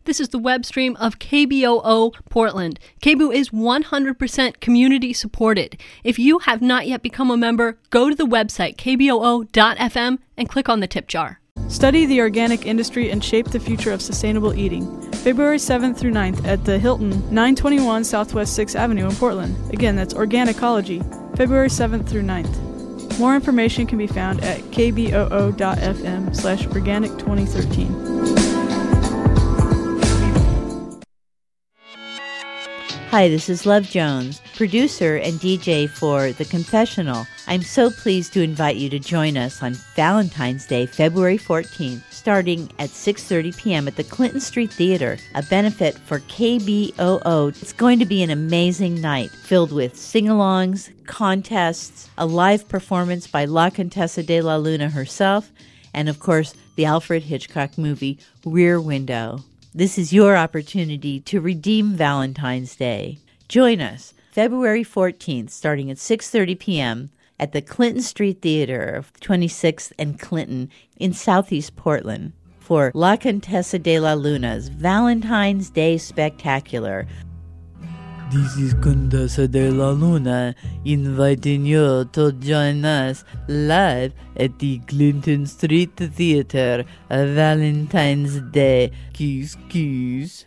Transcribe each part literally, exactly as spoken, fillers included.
This is the web stream of K B O O Portland. K B O O is one hundred percent community supported. If you have not yet become a member, go to the website k b o o dot f m and click on the tip jar. Study the organic industry and shape the future of sustainable eating. February seventh through ninth at the Hilton, nine twenty-one Southwest sixth Avenue in Portland. Again, that's Organicology, February seventh through ninth. More information can be found at k b o o dot f m slash organic twenty thirteen. Hi, this is Love Jones, producer and D J for The Confessional. I'm so pleased to invite you to join us on Valentine's Day, February fourteenth, starting at six thirty p.m. at the Clinton Street Theater, a benefit for K B O O. It's going to be an amazing night filled with sing-alongs, contests, a live performance by La Contessa de la Luna herself, and of course, the Alfred Hitchcock movie Rear Window. This is your opportunity to redeem Valentine's Day. Join us February fourteenth, starting at six thirty p.m. at the Clinton Street Theater of twenty-sixth and Clinton in Southeast Portland for La Contessa de la Luna's Valentine's Day Spectacular. This is Contessa de la Luna inviting you to join us live at the Clinton Street Theater on Valentine's Day. Kiss, kiss.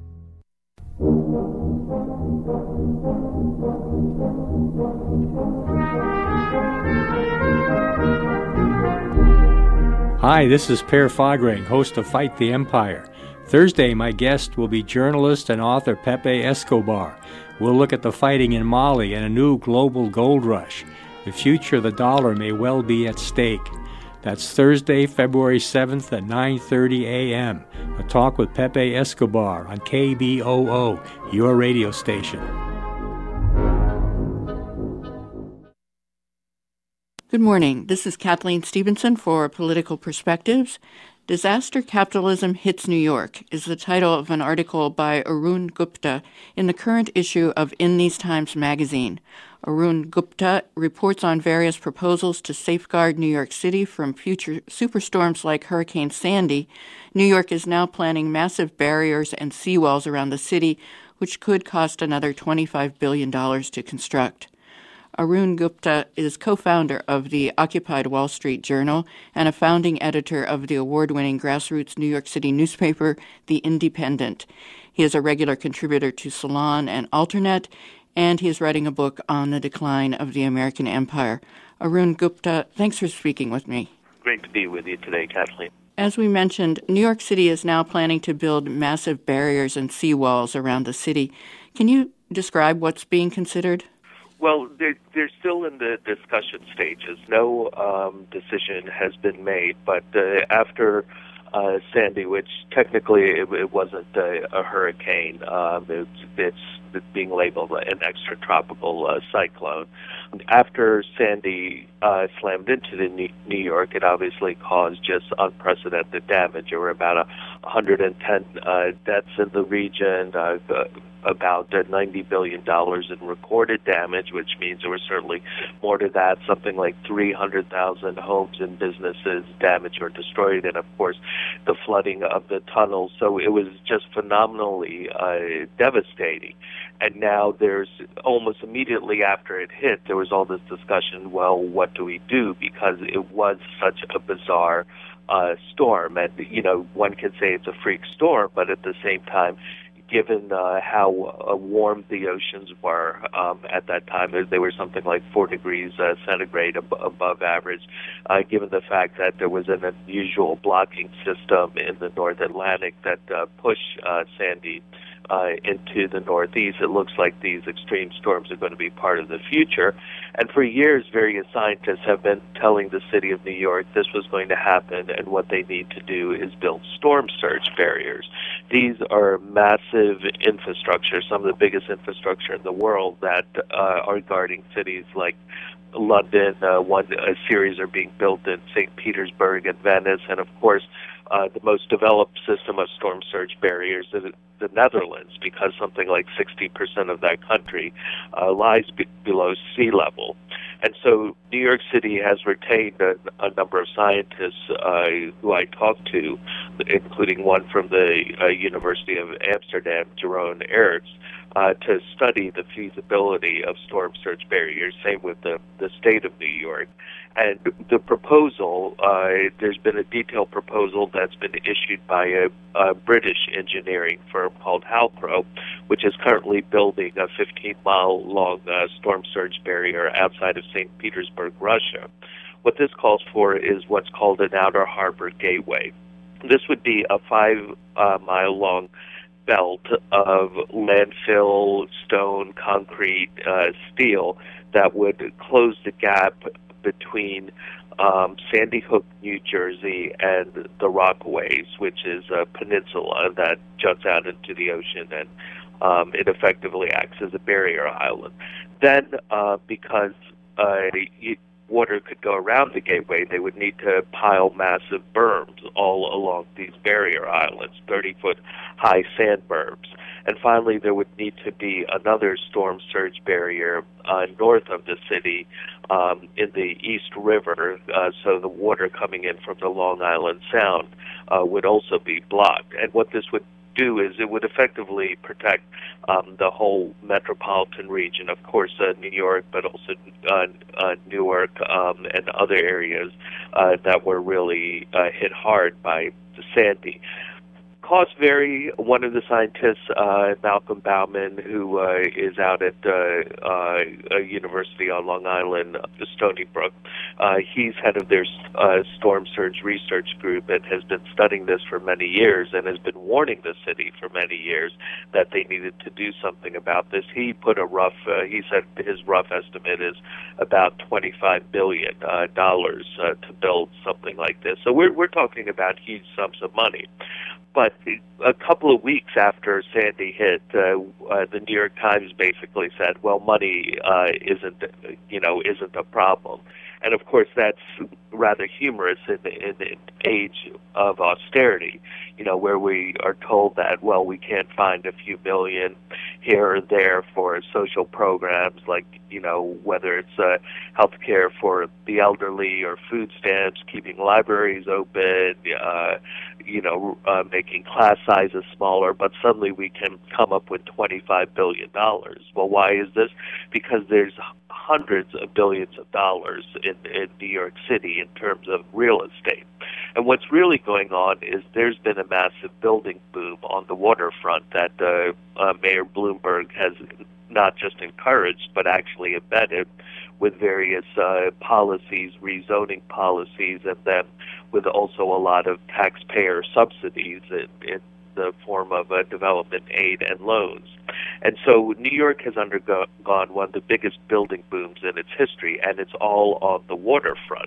Hi, this is Per Fagreng, host of Fight the Empire. Thursday, my guest will be journalist and author Pepe Escobar. We'll look at the fighting in Mali and a new global gold rush. The future of the dollar may well be at stake. That's Thursday, February seventh at nine thirty a.m. A talk with Pepe Escobar on K B O O, your radio station. Good morning. This is Kathleen Stevenson for Political Perspectives. Disaster Capitalism Hits New York is the title of an article by Arun Gupta in the current issue of In These Times magazine. Arun Gupta reports on various proposals to safeguard New York City from future superstorms like Hurricane Sandy. New York is now planning massive barriers and seawalls around the city, which could cost another twenty-five billion dollars to construct. Arun Gupta is co-founder of the Occupied Wall Street Journal and a founding editor of the award-winning grassroots New York City newspaper, The Independent. He is a regular contributor to Salon and Alternet, and he is writing a book on the decline of the American empire. Arun Gupta, thanks for speaking with me. Great to be with you today, Kathleen. As we mentioned, New York City is now planning to build massive barriers and seawalls around the city. Can you describe what's being considered? Well, they're, they're still in the discussion stages. No um, decision has been made, but uh, after uh, Sandy, which technically it, it wasn't a, a hurricane, um, it's, it's being labeled an extratropical uh, cyclone. After Sandy uh, slammed into the New York, it obviously caused just unprecedented damage. There were about a one hundred ten uh, deaths in the region, uh, about ninety billion dollars in recorded damage, which means there was certainly more to that, something like three hundred thousand homes and businesses damaged or destroyed, and of course the flooding of the tunnels. So it was just phenomenally uh, devastating. And now there's, almost immediately after it hit, there was all this discussion, well, what do we do? Because it was such a bizarre uh, storm. And, you know, one can say it's a freak storm, but at the same time, given uh, how uh, warm the oceans were um, at that time, they were something like four degrees uh, centigrade ab- above average, uh, given the fact that there was an unusual blocking system in the North Atlantic that uh, pushed uh, Sandy Uh, into the Northeast. It looks like these extreme storms are going to be part of the future. And for years, various scientists have been telling the city of New York this was going to happen, and what they need to do is build storm surge barriers. These are massive infrastructure, some of the biggest infrastructure in the world that uh, are guarding cities like London. Uh, one a series are being built in Saint Petersburg and Venice, and of course, Uh, the most developed system of storm surge barriers is the Netherlands, because something like sixty percent of that country uh, lies be- below sea level. And so New York City has retained a, a number of scientists uh, who I talked to, including one from the uh, University of Amsterdam, Jeroen Eriks, uh, to study the feasibility of storm surge barriers, same with the, the state of New York. And the proposal, uh, there's been a detailed proposal that's been issued by a, a British engineering firm called Halcro, which is currently building a fifteen-mile-long uh, storm surge barrier outside of Saint Petersburg, Russia. What this calls for is what's called an outer harbor gateway. This would be a five-mile-long uh, belt of landfill, stone, concrete, uh, steel that would close the gap between um, Sandy Hook, New Jersey, and the Rockaways, which is a peninsula that juts out into the ocean, and um, it effectively acts as a barrier island. Then, uh, because uh, water could go around the gateway, they would need to pile massive berms all along these barrier islands, thirty-foot high sand berms. And finally, there would need to be another storm surge barrier uh, north of the city um, in the East River, uh, so the water coming in from the Long Island Sound uh, would also be blocked. And what this would do is it would effectively protect um, the whole metropolitan region, of course, uh, New York, but also uh, uh, Newark um, and other areas uh, that were really uh, hit hard by the Sandy. Costs vary. One of the scientists, uh, Malcolm Bauman, who uh, is out at uh, uh, a university on Long Island, Stony Brook, uh, he's head of their uh, storm surge research group and has been studying this for many years and has been warning the city for many years that they needed to do something about this. He put a rough, uh, he said his rough estimate is about twenty-five billion dollars uh, uh, to build something like this. So we're, we're talking about huge sums of money. But a couple of weeks after Sandy hit, uh, uh, the New York Times basically said, "Well, money uh, isn't, you know, isn't a problem." And of course, that's rather humorous in the, in the age of austerity, you know, where we are told that, well, we can't find a few million here or there for social programs like, you know, whether it's uh, health care for the elderly or food stamps, keeping libraries open, uh, you know, uh, making class sizes smaller, but suddenly we can come up with twenty-five billion dollars. Well, why is this? Because there's hundreds of billions of dollars in, in New York City in terms of real estate. And what's really going on is there's been a massive building boom on the waterfront that uh, uh, Mayor Bloomberg has not just encouraged, but actually embedded with various uh, policies, rezoning policies, and then with also a lot of taxpayer subsidies in, in the form of uh, development aid and loans. And so New York has undergone one of the biggest building booms in its history, and it's all on the waterfront.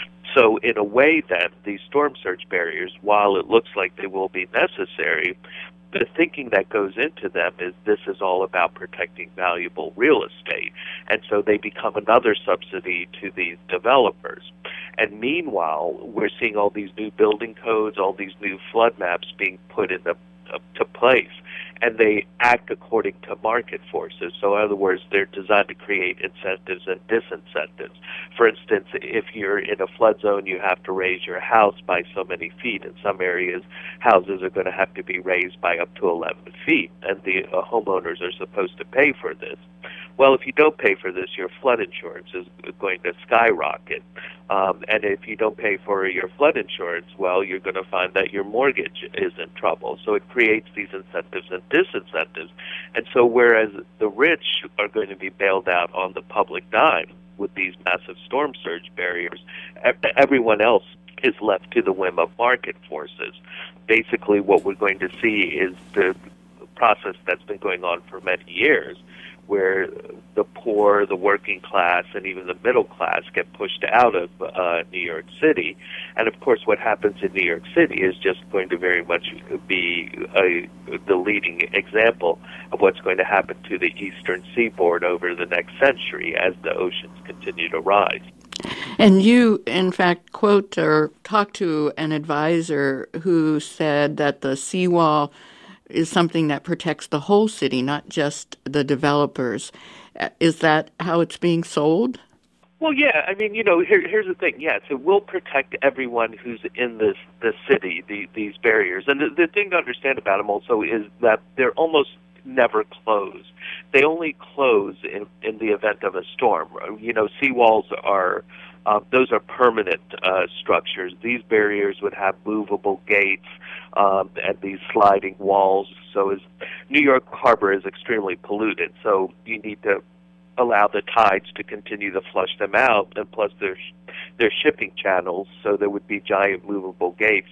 So in a way then, these storm surge barriers, while it looks like they will be necessary, the thinking that goes into them is this is all about protecting valuable real estate. And so they become another subsidy to these developers. And meanwhile, we're seeing all these new building codes, all these new flood maps being put into uh, to place. And they act according to market forces. So in other words, they're designed to create incentives and disincentives. For instance, if you're in a flood zone, you have to raise your house by so many feet. In some areas, houses are going to have to be raised by up to eleven feet, and the uh, homeowners are supposed to pay for this. Well, if you don't pay for this, your flood insurance is going to skyrocket. Um, and if you don't pay for your flood insurance, well, you're going to find that your mortgage is in trouble. So it creates these incentives and disincentives. And so whereas the rich are going to be bailed out on the public dime with these massive storm surge barriers, everyone else is left to the whim of market forces. Basically, what we're going to see is the process that's been going on for many years, where the poor, the working class, and even the middle class get pushed out of uh, New York City. And of course, what happens in New York City is just going to very much be a, the leading example of what's going to happen to the eastern seaboard over the next century as the oceans continue to rise. And you, in fact, quote or talk to an advisor who said that the seawall is something that protects the whole city, not just the developers. Is that how it's being sold? Well, yeah, I mean, you know, here, here's the thing. Yes, it will protect everyone who's in this this city, the, these barriers. And the, the thing to understand about them also is that they're almost never closed. They only close in, in the event of a storm. You know, seawalls are, uh, those are permanent uh, structures. These barriers would have movable gates um, and these sliding walls. So as New York Harbor is extremely polluted, so you need to allow the tides to continue to flush them out, and plus there's there's shipping channels, so there would be giant movable gates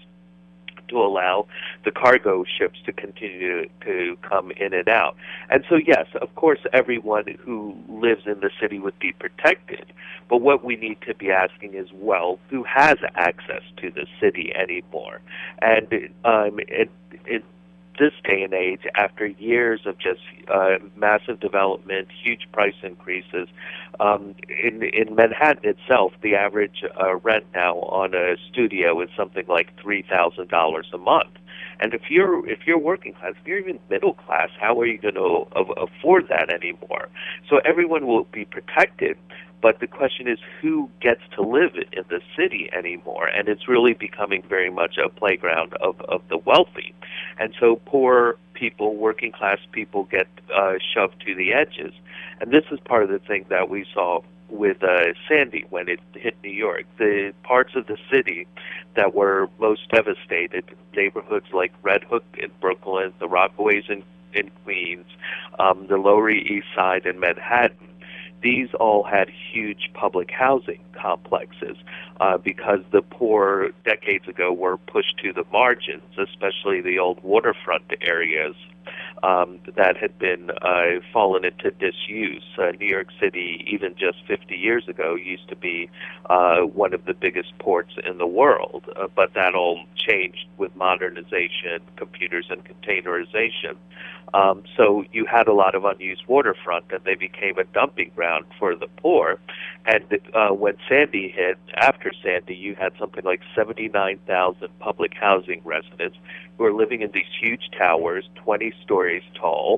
to allow the cargo ships to continue to come in and out. And so, yes, of course, everyone who lives in the city would be protected, but what we need to be asking is, well, who has access to the city anymore? And um, it, it this day and age, after years of just uh, massive development, huge price increases, um, in, in Manhattan itself, the average uh, rent now on a studio is something like three thousand dollars a month. And if you're if you're working class, if you're even middle class, how are you going to a- afford that anymore? So everyone will be protected. But the question is, who gets to live in the city anymore? And it's really becoming very much a playground of, of the wealthy. And so poor people, working class people get uh, shoved to the edges. And this is part of the thing that we saw with uh, Sandy when it hit New York. The parts of the city that were most devastated, neighborhoods like Red Hook in Brooklyn, the Rockaways in, in Queens, um, the Lower East Side in Manhattan, these all had huge public housing complexes uh, because the poor decades ago were pushed to the margins, especially the old waterfront areas um, that had been uh, fallen into disuse. Uh, New York City, even just fifty years ago, used to be uh, one of the biggest ports in the world, uh, but that all changed with modernization, computers, and containerization. Um, so you had a lot of unused waterfront, and they became a dumping ground for the poor. And uh, when Sandy hit, after Sandy, you had something like seventy-nine thousand public housing residents who are living in these huge towers, twenty stories tall.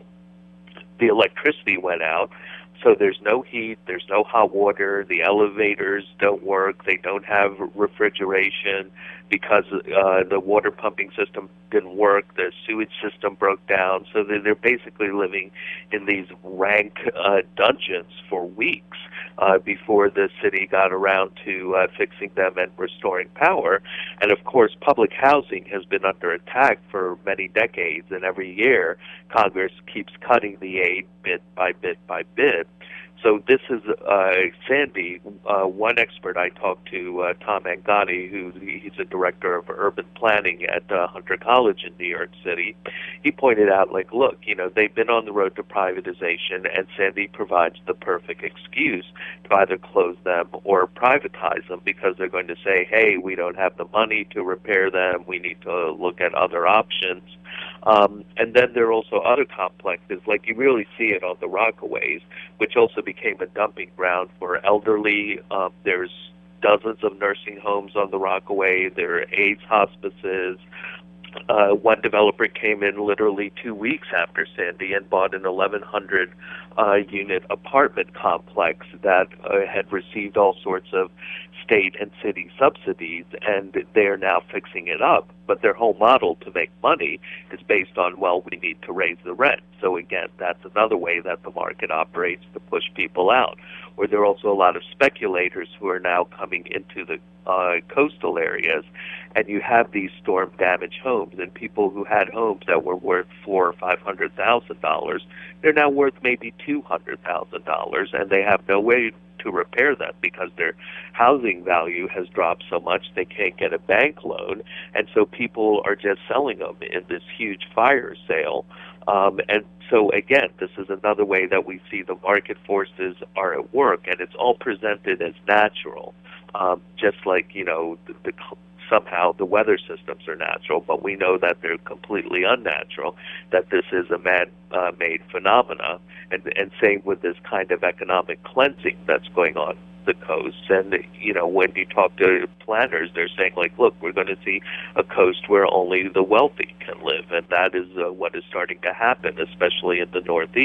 The electricity went out, so there's no heat, there's no hot water, the elevators don't work, they don't have refrigeration because uh, the water pumping system didn't work, the sewage system broke down, so they're, they're basically living in these rank uh, dungeons for weeks uh, before the city got around to uh, fixing them and restoring power. And of course, public housing has been under attack for many decades, and every year Congress keeps cutting the aid bit by bit by bit. So this is uh, Sandy. Uh, one expert I talked to, uh, Tom Angani, who he's a director of urban planning at uh, Hunter College in New York City. He pointed out, like, look, you know, they've been on the road to privatization, and Sandy provides the perfect excuse to either close them or privatize them because they're going to say, hey, we don't have the money to repair them. We need to look at other options. Um, and then there are also other complexes, like you really see it on the Rockaways, which also became a dumping ground for elderly. Um, there's dozens of nursing homes on the Rockaway. There are AIDS hospices. Uh, one developer came in literally two weeks after Sandy and bought an eleven hundred uh, unit apartment complex that uh, had received all sorts of state and city subsidies, and they are now fixing it up. But their whole model to make money is based on, well, we need to raise the rent. So again, that's another way that the market operates to push people out. Or there are also a lot of speculators who are now coming into the uh, coastal areas, and you have these storm-damaged homes, and people who had homes that were worth four or five hundred thousand dollars, they're now worth maybe two hundred thousand dollars, and they have no way to repair them because their housing value has dropped so much they can't get a bank loan, and so people are just selling them in this huge fire sale. Um, and so again, this is another way that we see the market forces are at work, and it's all presented as natural, um, just like, you know, the, the somehow the weather systems are natural, but we know that they're completely unnatural, that this is a man-made uh, phenomena, and, and same with this kind of economic cleansing that's going on the coast. And, you know, when you talk to planners, they're saying, like, look, we're going to see a coast where only the wealthy can live, and that is uh, what is starting to happen, especially in the Northeast.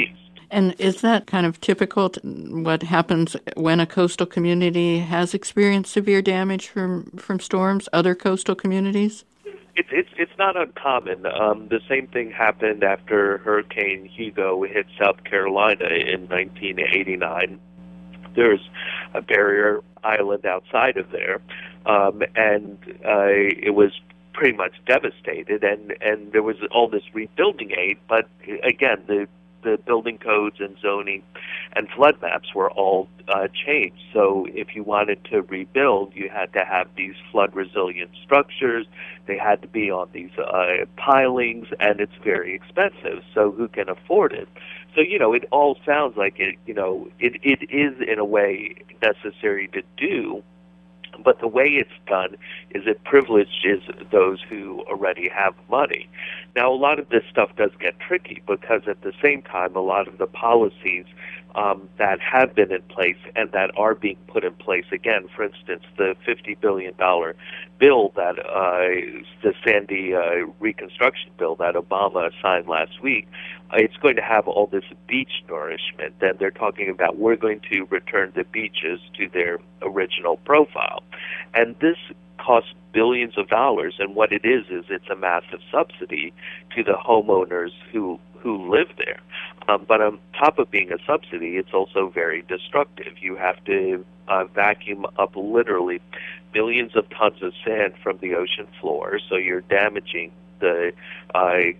And is that kind of typical to what happens when a coastal community has experienced severe damage from, from storms, other coastal communities? It's it's it's not uncommon. Um, the same thing happened after Hurricane Hugo hit South Carolina in nineteen eighty-nine. There's a barrier island outside of there, um, and uh, it was pretty much devastated, and, and there was all this rebuilding aid, but again, the the building codes and zoning and flood maps were all uh, changed. So if you wanted to rebuild, you had to have these flood-resilient structures. They had to be on these uh, pilings, and it's very expensive. So who can afford it? So, you know, it all sounds like it, you know, it, it is in a way necessary to do, but the way it's done is it privileges those who already have money. Now, a lot of this stuff does get tricky because at the same time, a lot of the policies um, that have been in place and that are being put in place, again, for instance, the fifty billion dollars bill that uh, the Sandy uh, reconstruction bill that Obama signed last week, uh, it's going to have all this beach nourishment. And they're talking about we're going to return the beaches to their original profile. And this costs billions of dollars, and what it is is it's a massive subsidy to the homeowners who who live there. Um, but on top of being a subsidy, it's also very destructive. You have to uh, vacuum up literally billions of tons of sand from the ocean floor, so you're damaging the uh,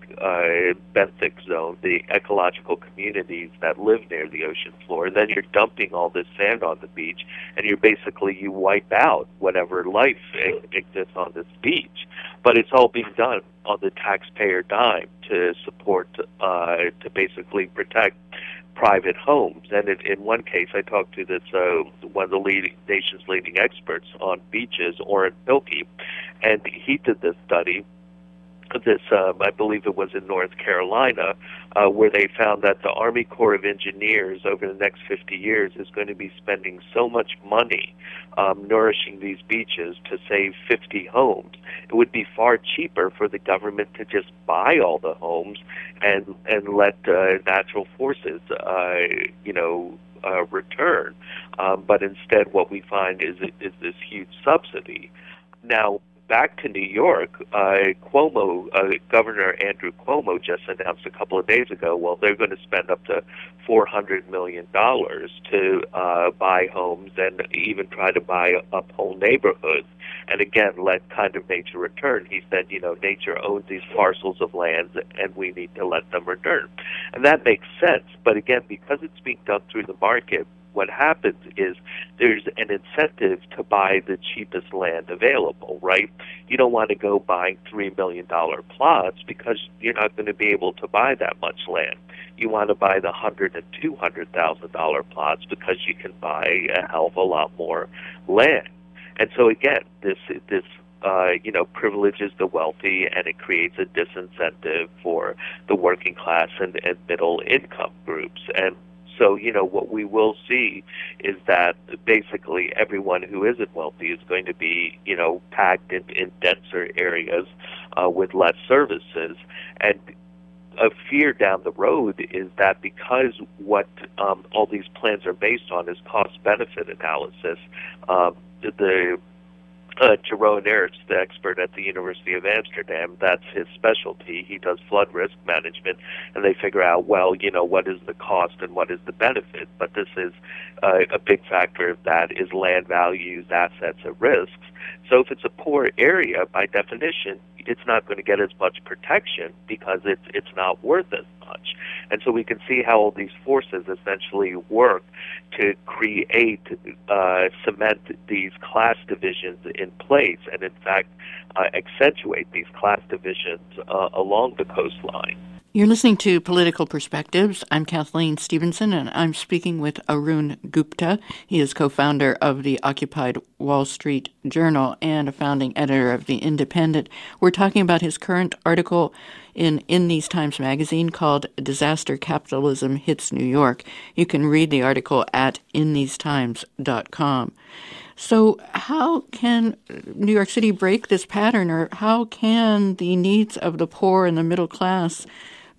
uh, benthic zone, the ecological communities that live near the ocean floor. And then you're dumping all this sand on the beach, and you're basically, you wipe out whatever life exists on this beach. But it's all being done on the taxpayer dime to support, uh, to basically protect private homes. And in, in one case, I talked to this uh, one of the leading, nation's leading experts on beaches, Orrin Pilkey, and he did this study. This, um, I believe it was in North Carolina, uh, where they found that the Army Corps of Engineers over the next fifty years is going to be spending so much money um, nourishing these beaches to save fifty homes. It would be far cheaper for the government to just buy all the homes and and let uh, natural forces, uh, you know, uh, return. Um, but instead, what we find is is this huge subsidy. Now, back to New York, uh, Cuomo, uh, Governor Andrew Cuomo just announced a couple of days ago, well, they're going to spend up to four hundred million dollars to uh, buy homes and even try to buy up whole neighborhoods. And again, let kind of nature return. He said, you know, nature owns these parcels of land and we need to let them return. And that makes sense. But again, because it's being done through the market, what happens is there's an incentive to buy the cheapest land available, right? You don't want to go buying three million dollars plots because you're not going to be able to buy that much land. You want to buy the one hundred thousand dollars and two hundred thousand dollars plots because you can buy a hell of a lot more land. And so again, this this Uh, you know, privileges the wealthy, and it creates a disincentive for the working class and, and middle income groups. And so, you know, what we will see is that basically everyone who isn't wealthy is going to be, you know, packed in, in denser areas uh, with less services. And a fear down the road is that because what um, all these plans are based on is cost-benefit analysis, um, the Uh, Jeroen Aerts, the expert at the University of Amsterdam, that's his specialty. He does flood risk management, and they figure out, well, you know, what is the cost and what is the benefit. But this is uh, a big factor of that is land values, assets, and risks. So if it's a poor area, by definition, it's not going to get as much protection because it's it's not worth as much. And so we can see how all these forces essentially work to create, uh, cement these class divisions in place, and in fact uh, accentuate these class divisions uh, along the coastline. You're listening to Political Perspectives. I'm Kathleen Stevenson, and I'm speaking with Arun Gupta. He is co-founder of the Occupied Wall Street Journal and a founding editor of The Independent. We're talking about his current article in In These Times magazine called Disaster Capitalism Hits New York. You can read the article at in these times dot com. So how can New York City break this pattern, or how can the needs of the poor and the middle class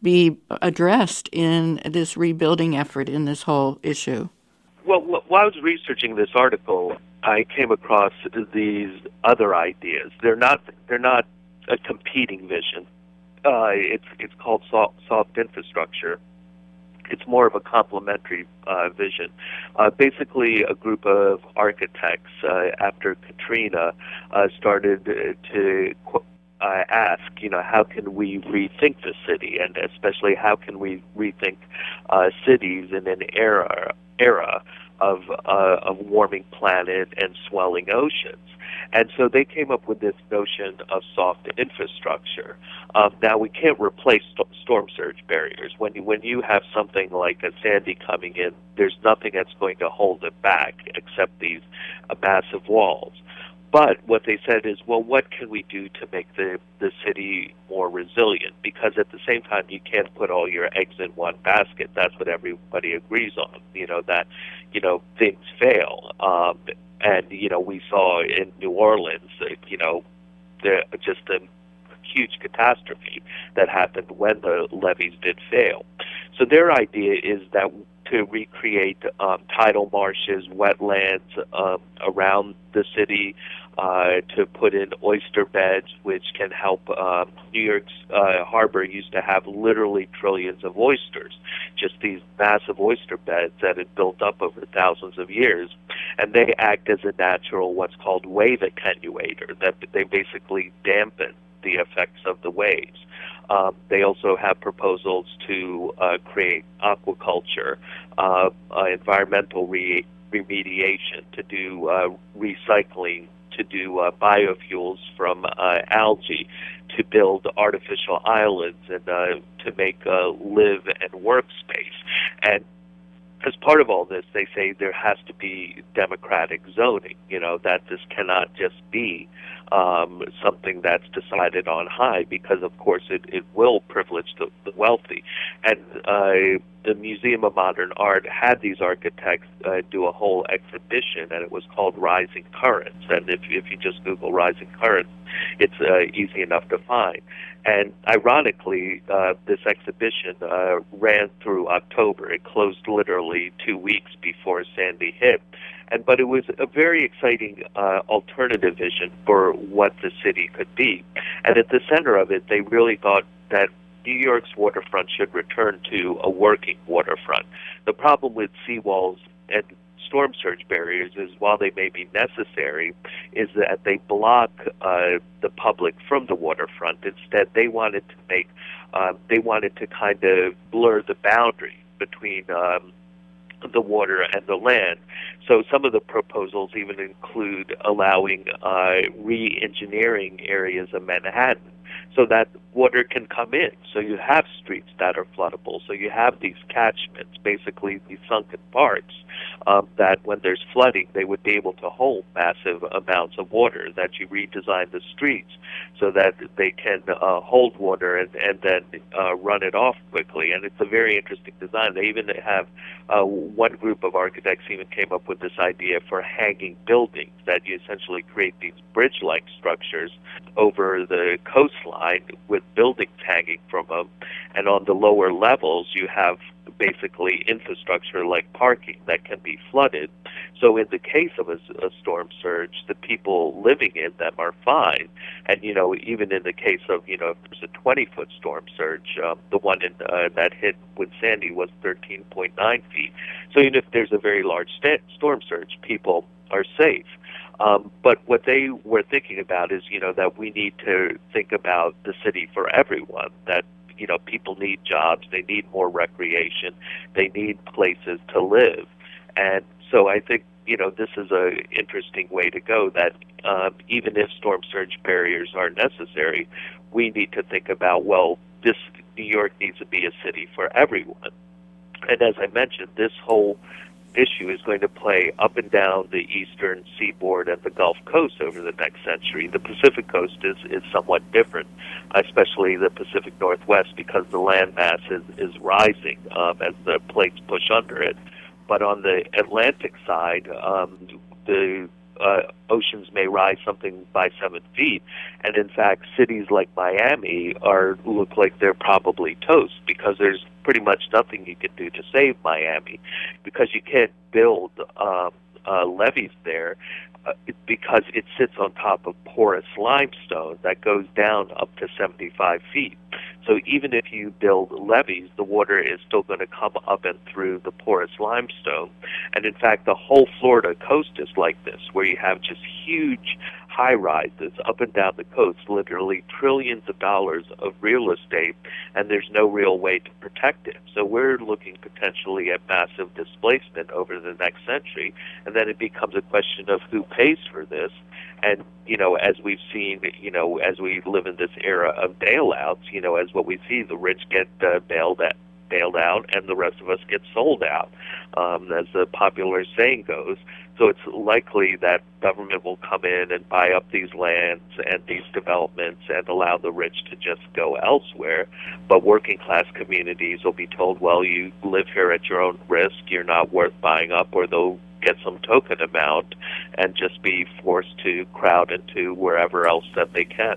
be addressed in this rebuilding effort in this whole issue? Well, while I was researching this article, I came across these other ideas. They're not they're not a competing vision. Uh, it's it's called soft, soft infrastructure. It's more of a complementary uh, vision. Uh, basically, a group of architects uh, after Katrina uh, started to uh, ask, you know, how can we rethink the city, and especially how can we rethink uh, cities in an era era of uh, of warming planet and swelling oceans. And so they came up with this notion of soft infrastructure. Um, now, we can't replace st- storm surge barriers. When you, when you have something like a Sandy coming in, there's nothing that's going to hold it back except these uh, massive walls. But what they said is, well, what can we do to make the, the city more resilient? Because at the same time, you can't put all your eggs in one basket. That's what everybody agrees on, you know, that, you know, things fail. Um, and, you know, we saw in New Orleans, you know, the, just a huge catastrophe that happened when the levees did fail. So their idea is that to recreate um, tidal marshes, wetlands um, around the city, uh, to put in oyster beds, which can help. Uh, New York's uh, harbor used to have literally trillions of oysters, just these massive oyster beds that had built up over thousands of years, and they act as a natural, what's called wave attenuator, that they basically dampen the effects of the waves. Um, they also have proposals to uh, create aquaculture, uh, uh, environmental re- remediation, to do uh, recycling, to do uh, biofuels from uh, algae, to build artificial islands, and uh, to make uh, live and work space. And as part of all this, they say there has to be democratic zoning, you know, that this cannot just be um, something that's decided on high, because, of course, it, it will privilege the, the wealthy. And uh, the Museum of Modern Art had these architects uh, do a whole exhibition, and it was called Rising Currents. And if, if you just Google Rising Currents, it's uh, easy enough to find. And ironically, uh, this exhibition uh, ran through October. It closed literally two weeks before Sandy hit. And but it was a very exciting uh, alternative vision for what the city could be. And at the center of it, they really thought that New York's waterfront should return to a working waterfront. The problem with seawalls and storm surge barriers is, while they may be necessary, is that they block uh, the public from the waterfront. Instead, they wanted to make, uh, they wanted to kind of blur the boundary between um, the water and the land. So some of the proposals even include allowing uh, re-engineering areas of Manhattan so that water can come in. So you have streets that are floodable. So you have these catchments, basically these sunken parts, um, that when there's flooding, they would be able to hold massive amounts of water, that you redesign the streets so that they can uh, hold water and, and then uh, run it off quickly. And it's a very interesting design. They even have, uh, one group of architects even came up with this idea for hanging buildings, that you essentially create these bridge-like structures over the coastline with buildings hanging from them, and on the lower levels you have basically infrastructure like parking that can be flooded. So in the case of a, a storm surge, the people living in them are fine. And, you know, even in the case of, you know, if there's a twenty-foot storm surge, um, the one in, uh, that hit with Sandy was thirteen point nine feet. So even if there's a very large st- storm surge, people are safe. Um, but what they were thinking about is, you know, that we need to think about the city for everyone, that, you know, people need jobs, they need more recreation, they need places to live. And so I think, you know, this is an interesting way to go, that um, even if storm surge barriers are necessary, we need to think about, well, this New York needs to be a city for everyone. And as I mentioned, this whole issue is going to play up and down the eastern seaboard and the Gulf Coast over the next century. The Pacific Coast is, is somewhat different, especially the Pacific Northwest, because the landmass is, is rising um, as the plates push under it. But on the Atlantic side, um, the uh, oceans may rise something by seven feet, and in fact, cities like Miami are look like they're probably toast because there's pretty much nothing you can do to save Miami, because you can't build um, uh, levees there. Uh, it, because it sits on top of porous limestone that goes down up to seventy-five feet. So even if you build levees, the water is still going to come up and through the porous limestone. And in fact, the whole Florida coast is like this, where you have just huge high-rises up and down the coast, literally trillions of dollars of real estate, and there's no real way to protect it. So we're looking potentially at massive displacement over the next century, and then it becomes a question of who pays for this. And, you know, as we've seen, you know, as we live in this era of bailouts, you know, as what we see, the rich get uh, bailed out, bailed out, and the rest of us get sold out, um, as the popular saying goes. So it's likely that government will come in and buy up these lands and these developments and allow the rich to just go elsewhere. But working class communities will be told, well, you live here at your own risk, you're not worth buying up, or they'll get some token amount and just be forced to crowd into wherever else that they can.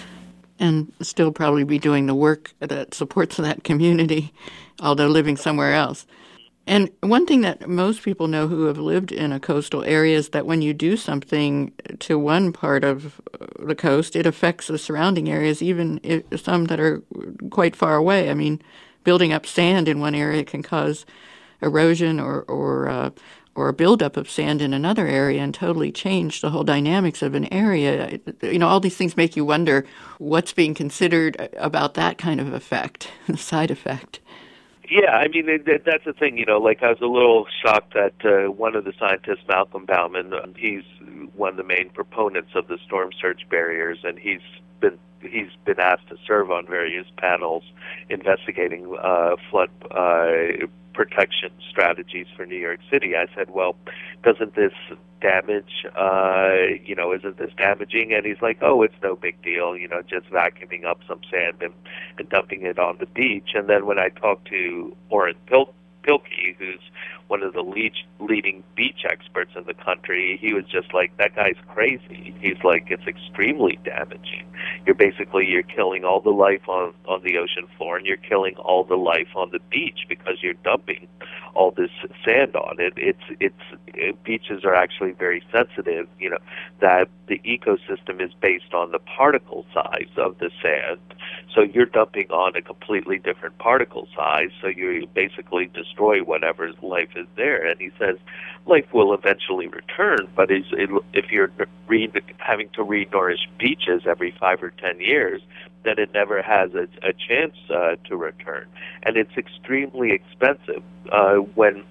And still probably be doing the work that supports that community, although living somewhere else. And one thing that most people know who have lived in a coastal area is that when you do something to one part of the coast, it affects the surrounding areas, even if some that are quite far away. I mean, building up sand in one area can cause erosion or or uh, or a buildup of sand in another area and totally change the whole dynamics of an area. You know, all these things make you wonder what's being considered about that kind of effect, the side effect. Yeah, I mean, it, that's the thing, you know, like I was a little shocked that uh, one of the scientists, Malcolm Bauman, uh, he's one of the main proponents of the storm surge barriers, and he's been he's been asked to serve on various panels investigating uh, flood uh, protection strategies for New York City. I said, well, doesn't this damage, uh, you know, isn't this damaging? And he's like, oh, it's no big deal, you know, just vacuuming up some sand and, and dumping it on the beach. And then when I talked to Orrin Pil- Pilkey, who's one of the lead, leading beach experts in the country, he was just like, that guy's crazy. He's like, it's extremely damaging. You're basically, you're killing all the life on, on the ocean floor, and you're killing all the life on the beach because you're dumping all this sand on it. It's, it's, it, beaches are actually very sensitive, you know, that the ecosystem is based on the particle size of the sand. So you're dumping on a completely different particle size, so you basically destroy whatever life is there. And he says life will eventually return, but is it, if you're re- having to re-nourish beaches every five or ten years, then it never has a, a chance uh, to return. And it's extremely expensive. Uh, when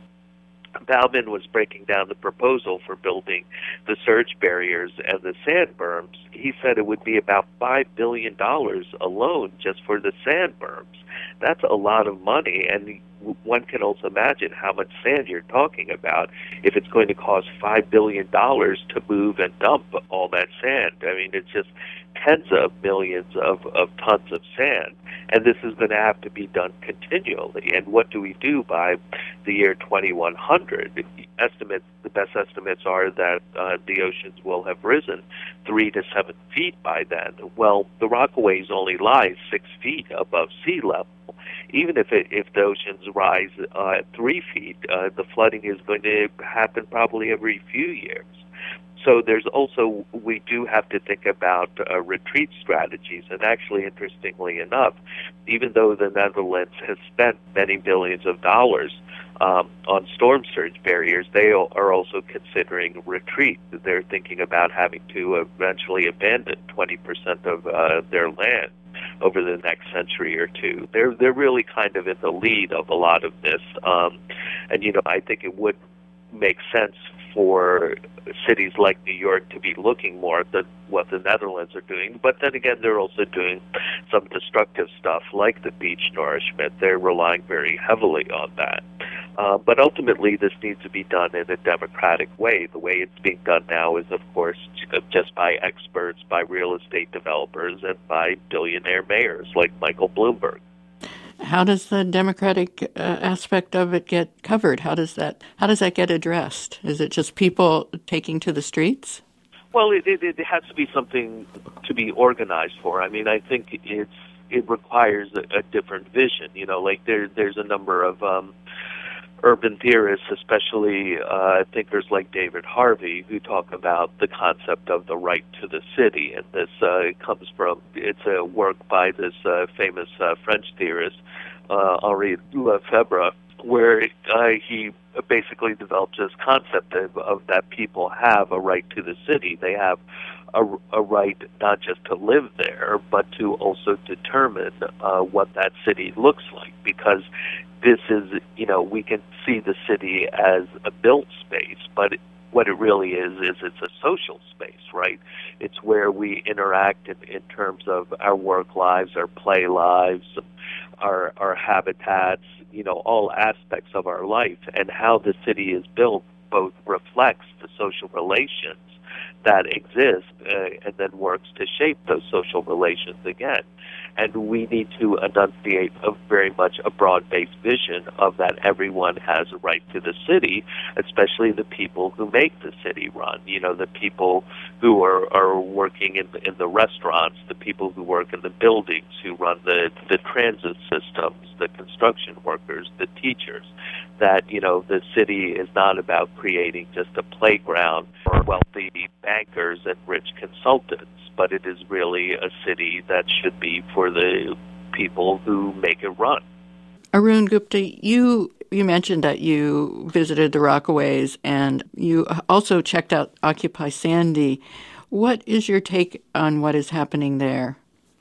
Bauman was breaking down the proposal for building the surge barriers and the sand berms, he said it would be about five billion dollars alone just for the sand berms. That's a lot of money, and one can also imagine how much sand you're talking about if it's going to cost five billion dollars to move and dump all that sand. I mean, it's just tens of millions of, of tons of sand, and this is going to have to be done continually. And what do we do by the year twenty-one hundred? Estimates, the best estimates are that uh, the oceans will have risen three to seven feet by then. Well, the Rockaways only lie six feet above sea level. Even if it, if the oceans rise uh, three feet, uh, the flooding is going to happen probably every few years. So there's also, we do have to think about uh, retreat strategies. And actually, interestingly enough, even though the Netherlands has spent many billions of dollars um, on storm surge barriers, they are also considering retreat. They're thinking about having to eventually abandon twenty percent of uh, their land over the next century or two. They're they're really kind of in the lead of a lot of this. Um, and, you know, I think it would make sense for cities like New York to be looking more at the, what the Netherlands are doing. But then again, they're also doing some destructive stuff like the beach nourishment. They're relying very heavily on that. Uh, but ultimately, this needs to be done in a democratic way. The way it's being done now is, of course, just by experts, by real estate developers, and by billionaire mayors like Michael Bloomberg. How does the democratic uh, aspect of it get covered? How does that how does that get addressed? Is it just people taking to the streets? Well, it, it, it has to be something to be organized for. I mean, I think it's it requires a, a different vision. You know, like there there's a number of um, urban theorists, especially uh, thinkers like David Harvey, who talk about the concept of the right to the city. And this uh, comes from, it's a work by this uh, famous uh, French theorist, uh, Henri Lefebvre, where uh, he basically developed this concept of, of that people have a right to the city. They have a, a right not just to live there, but to also determine uh, what that city looks like, because this is, you know, we can see the city as a built space, but what it really is, is it's a social space, right? It's where we interact in, in terms of our work lives, our play lives, our, our habitats, you know, all aspects of our life, and how the city is built both reflects the social relations that exist uh, and then works to shape those social relations again. And we need to enunciate a very much a broad-based vision of that everyone has a right to the city, especially the people who make the city run. You know, the people who are, are working in the, in the restaurants, the people who work in the buildings, who run the, the transit systems, the construction workers, the teachers. That, you know, the city is not about creating just a playground for wealthy bankers and rich consultants, but it is really a city that should be for the people who make it run. Arun Gupta, you you mentioned that you visited the Rockaways and you also checked out Occupy Sandy. What is your take on what is happening there?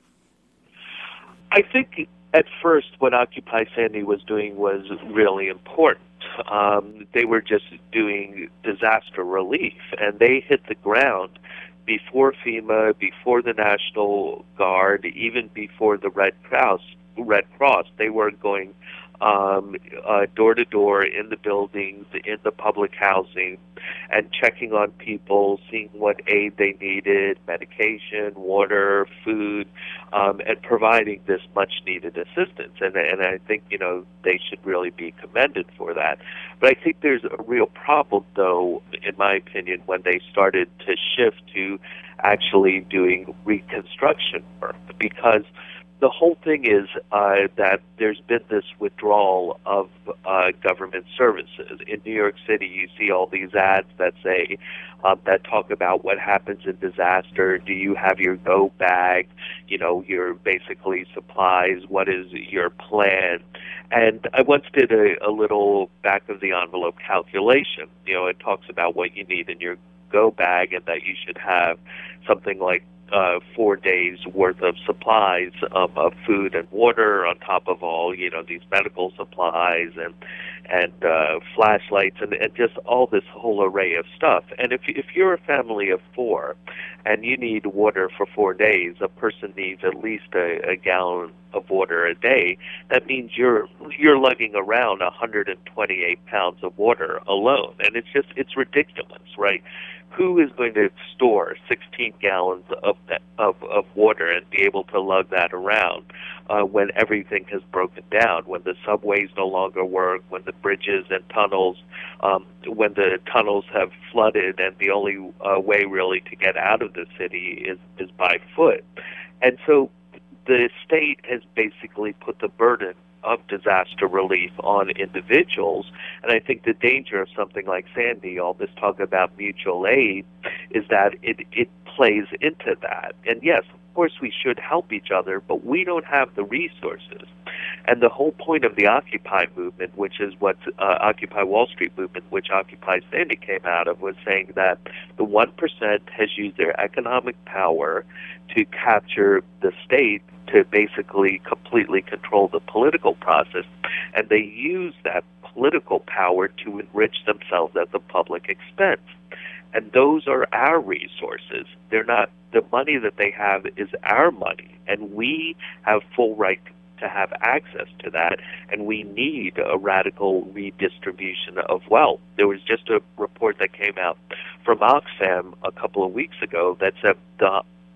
I think at first what Occupy Sandy was doing was really important. Um, they were just doing disaster relief, and they hit the ground before FEMA, before the National Guard, even before the Red Cross. Red Cross, they were going um, uh, door to door in the buildings, in the public housing, and checking on people, seeing what aid they needed, medication, water, food, um, and providing this much-needed assistance. And, and I think, you know, they should really be commended for that. But I think there's a real problem, though, in my opinion, when they started to shift to actually doing reconstruction work, because the whole thing is uh, that there's been this withdrawal of uh, government services. In New York City, you see all these ads that say, um, that talk about what happens in disaster. Do you have your go bag? You know, your basically supplies. What is your plan? And I once did a, a little back of the envelope calculation. You know, it talks about what you need in your go bag and that you should have something like Uh, four days worth of supplies um, of food and water, on top of all, you know, these medical supplies and and uh, flashlights and, and just all this whole array of stuff. And if if you're a family of four and you need water for four days, a person needs at least a, a gallon of water a day. That means you're you're lugging around one hundred twenty-eight pounds of water alone, and it's just it's ridiculous, right? Who is going to store sixteen gallons of that, of, of water and be able to lug that around uh, when everything has broken down, when the subways no longer work, when the bridges and tunnels, um, when the tunnels have flooded and the only uh, way really to get out of the city is, is by foot? And so the state has basically put the burden of disaster relief on individuals. And I think the danger of something like Sandy, all this talk about mutual aid, is that it, it plays into that. And yes, of course we should help each other, but we don't have the resources. And the whole point of the Occupy movement, which is what uh, Occupy Wall Street movement, which Occupy Sandy came out of, was saying that the one percent has used their economic power to capture the state, to basically completely control the political process, and they use that political power to enrich themselves at the public expense. And those are our resources. They're not, the money that they have is our money, and we have full right to have access to that, and we need a radical redistribution of wealth. There was just a report that came out from Oxfam a couple of weeks ago that said the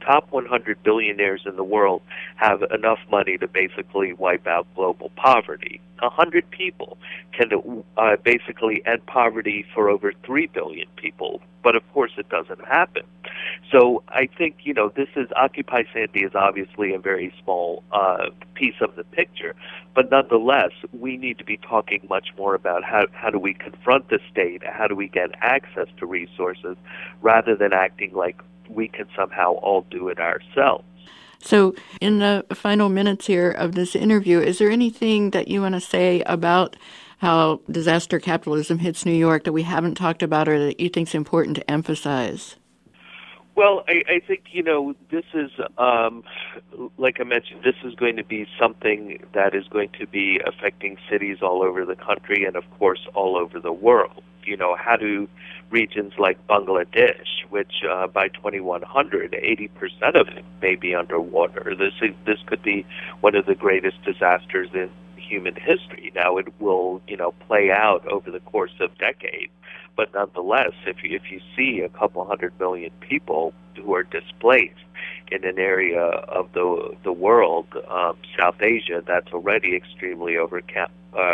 top one hundred billionaires in the world have enough money to basically wipe out global poverty. one hundred people can uh, basically end poverty for over three billion people. But of course it doesn't happen. So I think, you know, this is, Occupy Sandy is obviously a very small uh, piece of the picture. But nonetheless, we need to be talking much more about how, how do we confront the state, how do we get access to resources, rather than acting like we can somehow all do it ourselves. So in the final minutes here of this interview, is there anything that you want to say about how disaster capitalism hits New York that we haven't talked about or that you think is important to emphasize? Well, I, I think, you know, this is, um, like I mentioned, this is going to be something that is going to be affecting cities all over the country and, of course, all over the world. You know, how do regions like Bangladesh, which uh, by twenty-one hundred, eighty percent of it may be underwater. This is, this could be one of the greatest disasters in human history. Now, it will, you know, play out over the course of decades. But nonetheless, if you, if you see a couple hundred million people who are displaced in an area of the the world, um, South Asia, that's already extremely overcrowded,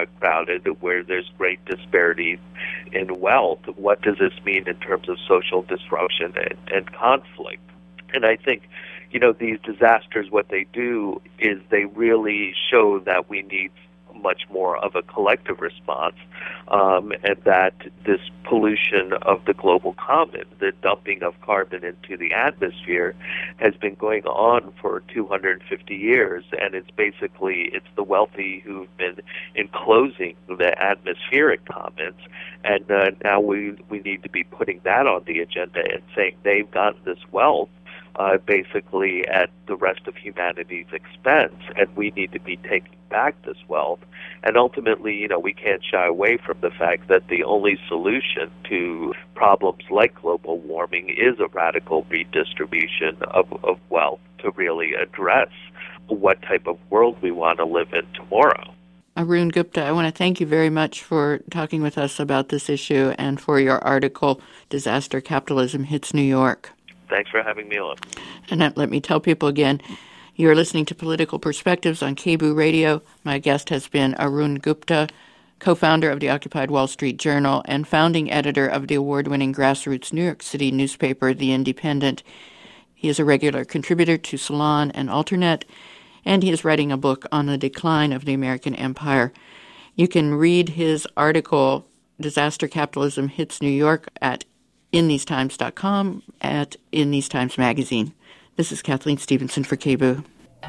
uh, where there's great disparities in wealth, what does this mean in terms of social disruption and, and conflict? And I think, you know, these disasters, what they do is they really show that we need much more of a collective response, um, and that this pollution of the global common, the dumping of carbon into the atmosphere, has been going on for two hundred fifty years, and it's basically, it's the wealthy who've been enclosing the atmospheric commons, and uh, now we, we need to be putting that on the agenda and saying they've gotten this wealth Uh, basically at the rest of humanity's expense, and we need to be taking back this wealth. And ultimately, you know, we can't shy away from the fact that the only solution to problems like global warming is a radical redistribution of, of wealth to really address what type of world we want to live in tomorrow. Arun Gupta, I want to thank you very much for talking with us about this issue and for your article, Disaster Capitalism Hits New York. Thanks for having me on. And let me tell people again, you're listening to Political Perspectives on K B O O Radio. My guest has been Arun Gupta, co-founder of the Occupied Wall Street Journal and founding editor of the award-winning grassroots New York City newspaper, The Independent. He is a regular contributor to Salon and Alternet, and he is writing a book on the decline of the American empire. You can read his article, Disaster Capitalism Hits New York, at in these times dot com, at In These Times magazine. This is Kathleen Stevenson for K B O O.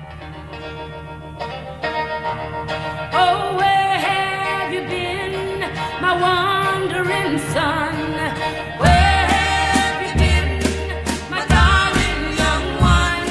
Oh, where have you been, my wandering son? Where have you been, my darling young one?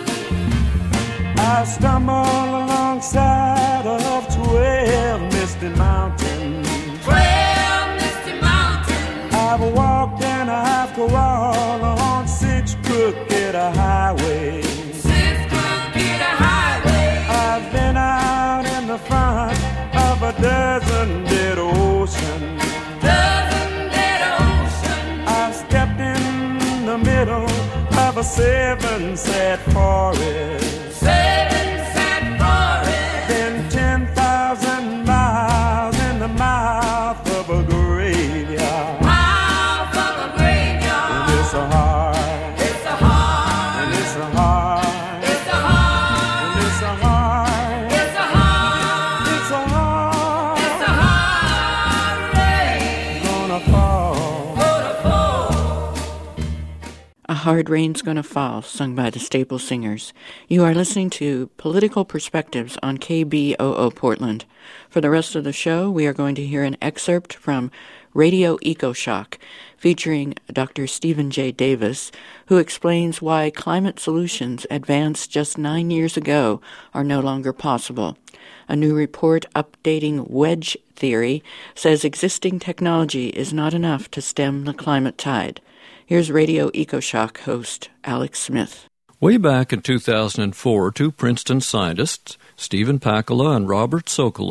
I stumble alongside of twelve misty mountains. Twelve misty mountains. I've walked and I have to walk on six crooked highways. Six crooked highways. I've been out in the front of a dozen dead oceans. Dozen dead oceans. I've stepped in the middle of a seven sad forest. Seven sad forest. Been ten thousand miles in the mouth of a graveyard. Mouth of a graveyard. And it's a heart. It's a heart. And it's a heart. It's a heart. And it's a heart. It's a heart. It's a heart. It's a heart. Rain. Gonna fall. Gonna fall. A Hard Rain's Gonna Fall, sung by the Staple Singers. You are listening to Political Perspectives on K B O O Portland. For the rest of the show, we are going to hear an excerpt from Radio EcoShock, featuring Doctor Stephen J. Davis, who explains why climate solutions advanced just nine years ago are no longer possible. A new report updating wedge theory says existing technology is not enough to stem the climate tide. Here's Radio EcoShock host Alex Smith. Way back in two thousand four, two Princeton scientists, Stephen Pakula and Robert Socolow,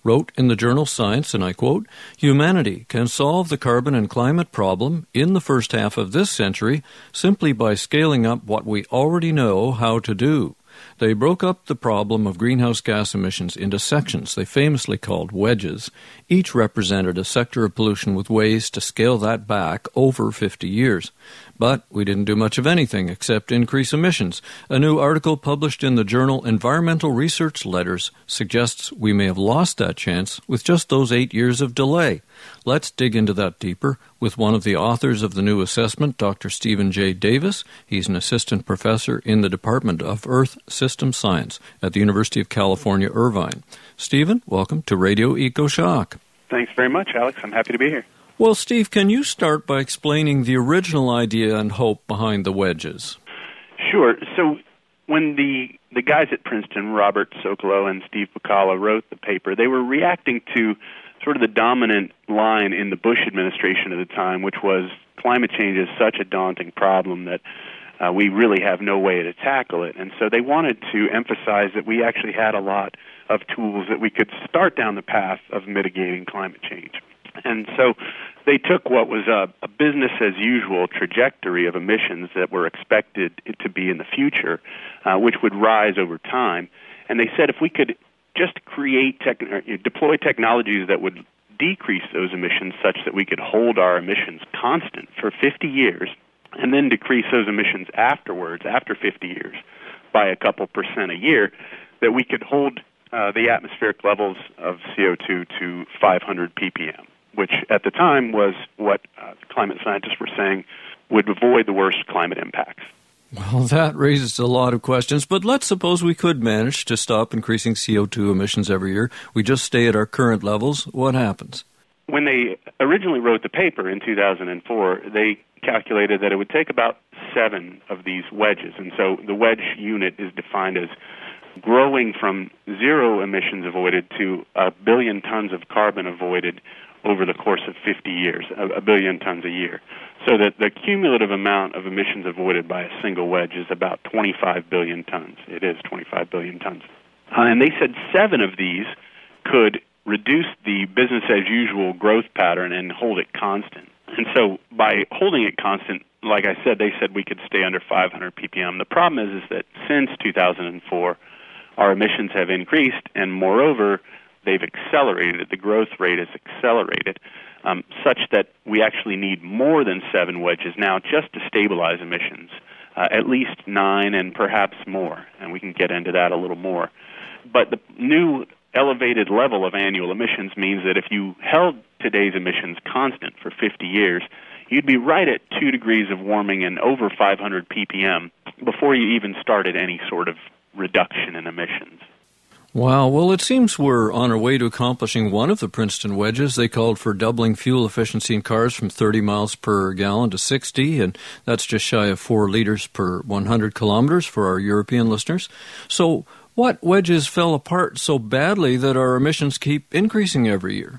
wrote in the journal Science, and I quote, "Humanity can solve the carbon and climate problem in the first half of this century simply by scaling up what we already know how to do." They broke up the problem of greenhouse gas emissions into sections they famously called wedges. Each represented a sector of pollution with ways to scale that back over fifty years. But we didn't do much of anything except increase emissions. A new article published in the journal Environmental Research Letters suggests we may have lost that chance with just those eight years of delay. Let's dig into that deeper with one of the authors of the new assessment, Doctor Stephen J. Davis. He's an assistant professor in the Department of Earth System Science at the University of California, Irvine. Stephen, welcome to Radio EcoShock. Thanks very much, Alex. I'm happy to be here. Well, Steve, can you start by explaining the original idea and hope behind the wedges? Sure. So when the the guys at Princeton, Robert Socolow and Steve Pacala, wrote the paper, they were reacting to sort of the dominant line in the Bush administration at the time, which was climate change is such a daunting problem that uh, we really have no way to tackle it. And so they wanted to emphasize that we actually had a lot of tools that we could start down the path of mitigating climate change. And so they took what was a, a business-as-usual trajectory of emissions that were expected to be in the future, uh, which would rise over time, and they said if we could just create, tech, deploy technologies that would decrease those emissions such that we could hold our emissions constant for fifty years, and then decrease those emissions afterwards, after fifty years, by a couple percent a year, that we could hold uh, the atmospheric levels of C O two to five hundred p p m, which at the time was what uh, climate scientists were saying would avoid the worst climate impacts. Well, that raises a lot of questions, but let's suppose we could manage to stop increasing C O two emissions every year. We just stay at our current levels. What happens? When they originally wrote the paper in two thousand four, they calculated that it would take about seven of these wedges. And so the wedge unit is defined as growing from zero emissions avoided to a billion tons of carbon avoided over the course of fifty years, a billion tons a year. So that the cumulative amount of emissions avoided by a single wedge is about twenty-five billion tons. It is twenty-five billion tons. Uh, and they said seven of these could reduce the business-as-usual growth pattern and hold it constant. And so by holding it constant, like I said, they said we could stay under five hundred p p m. The problem is, is that since two thousand four, our emissions have increased, and moreover, they've accelerated. The growth rate has accelerated, um, such that we actually need more than seven wedges now just to stabilize emissions, uh, at least nine and perhaps more, and we can get into that a little more. But the new elevated level of annual emissions means that if you held today's emissions constant for fifty years, you'd be right at two degrees of warming and over five hundred p p m before you even started any sort of reduction in emissions. Wow. Well, it seems we're on our way to accomplishing one of the Princeton wedges. They called for doubling fuel efficiency in cars from thirty miles per gallon to sixty, and that's just shy of four liters per one hundred kilometers for our European listeners. So what wedges fell apart so badly that our emissions keep increasing every year?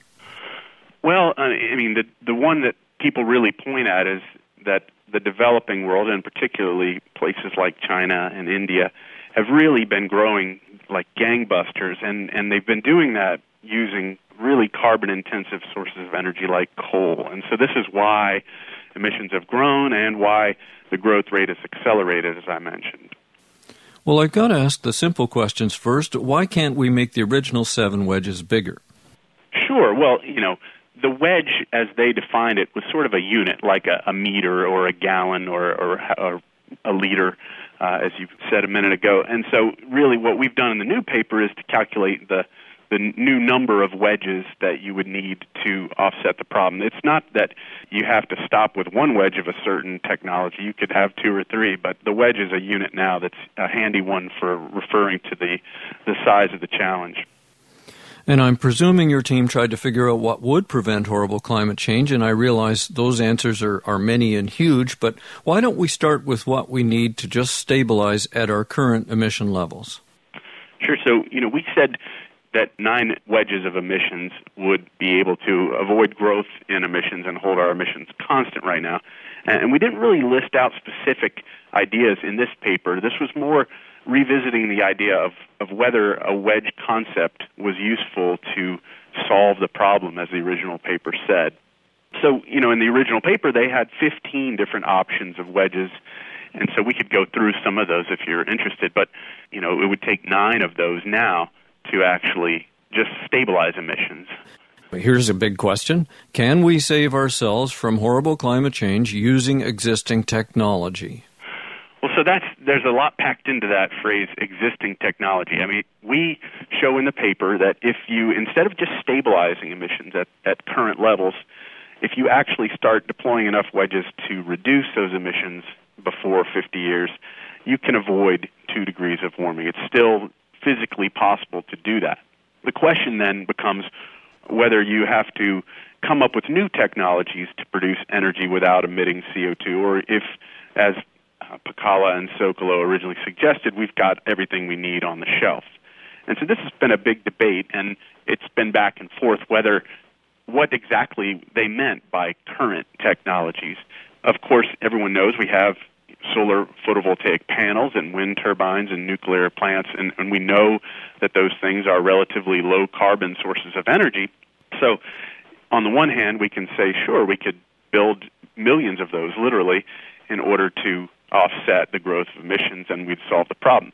Well, I mean, the, the one that people really point at is that the developing world, and particularly places like China and India, have really been growing like gangbusters, and, and they've been doing that using really carbon-intensive sources of energy like coal. And so this is why emissions have grown and why the growth rate has accelerated, as I mentioned. Well, I've got to ask the simple questions first. Why can't we make the original seven wedges bigger? Sure. Well, you know, the wedge, as they defined it, was sort of a unit, like a, a meter or a gallon or, or, or a liter, uh, as you said a minute ago. And so really what we've done in the new paper is to calculate the the new number of wedges that you would need to offset the problem. It's not that you have to stop with one wedge of a certain technology. You could have two or three, but the wedge is a unit now that's a handy one for referring to the, the size of the challenge. And I'm presuming your team tried to figure out what would prevent horrible climate change, and I realize those answers are, are many and huge, but why don't we start with what we need to just stabilize at our current emission levels? Sure. So, you know, we said that nine wedges of emissions would be able to avoid growth in emissions and hold our emissions constant right now. And we didn't really list out specific ideas in this paper. This was more revisiting the idea of, of whether a wedge concept was useful to solve the problem, as the original paper said. So, you know, in the original paper, they had fifteen different options of wedges, and so we could go through some of those if you're interested, but, you know, it would take nine of those now to actually just stabilize emissions. Here's a big question. Can we save ourselves from horrible climate change using existing technology? Well, so that's there's a lot packed into that phrase, existing technology. I mean, we show in the paper that if you, instead of just stabilizing emissions at, at current levels, if you actually start deploying enough wedges to reduce those emissions before fifty years, you can avoid two degrees of warming. It's still physically possible to do that. The question then becomes whether you have to come up with new technologies to produce energy without emitting C O two, or if, as uh, Pacala and Socolow originally suggested, we've got everything we need on the shelf. And so this has been a big debate, and it's been back and forth whether what exactly they meant by current technologies. Of course, everyone knows we have solar photovoltaic panels and wind turbines and nuclear plants, and, and we know that those things are relatively low-carbon sources of energy. So on the one hand, we can say, sure, we could build millions of those, literally, in order to offset the growth of emissions, and we'd solve the problem.